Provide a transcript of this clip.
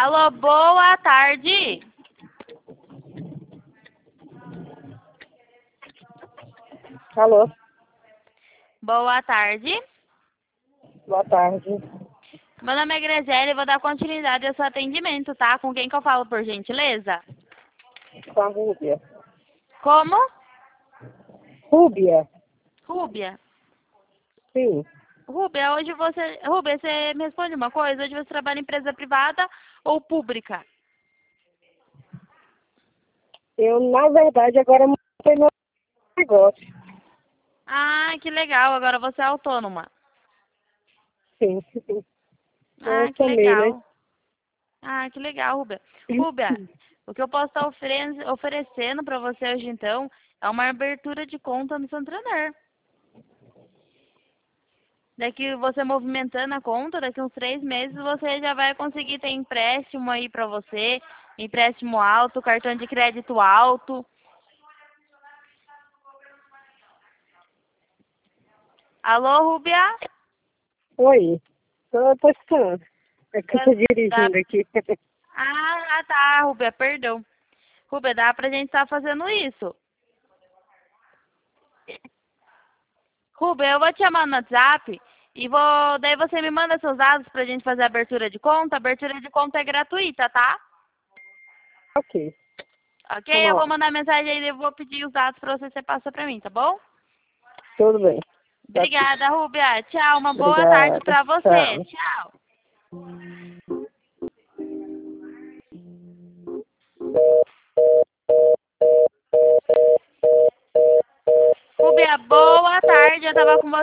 Alô, boa tarde. Alô, Boa tarde. boa tarde. Meu nome é Graziele e vou dar continuidade ao seu atendimento, tá? Com quem que eu falo, por gentileza? Com a Rúbia. Como? Rúbia? Rúbia. Sim. Rúbia, Rúbia, você me responde uma coisa? Hoje você trabalha em empresa privada ou pública? Eu, na verdade, agora montei meu negócio. Ah, que legal. Agora você é autônoma. Sim. Ah, Eu que também, né? legal. Ah, que legal, Rúbia. Rúbia, o que eu posso estar oferecendo para você hoje, então, é uma abertura de conta no Santander. Daqui você movimentando a conta, daqui uns 3 meses, você já vai conseguir ter empréstimo aí para você, empréstimo alto, cartão de crédito alto. Alô, Rúbia? Oi. Tô escutando. É que eu Dá, tô dá... dirigindo aqui. tá, Rúbia, perdão. Rúbia, dá pra gente estar fazendo isso. Rúbia, eu vou te chamar no WhatsApp e daí você me manda seus dados pra gente fazer a abertura de conta. A abertura de conta é gratuita, tá? Ok. Ok? Vamos Eu vou lá. mandar mensagem aí e eu vou pedir os dados pra você passar pra mim, tá bom? Tudo bem. Tá aqui. Obrigada, Rúbia. Tchau, uma boa tarde Obrigada. pra você. Tchau. Tchau. Rúbia, boa tarde. Eu tava com você.